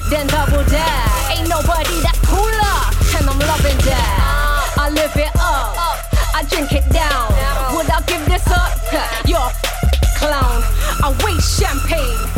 then double that. Ain't nobody that's cooler, and I'm loving that. I live it up, I drink it down. Would I give this up? You're a clown. I waste champagne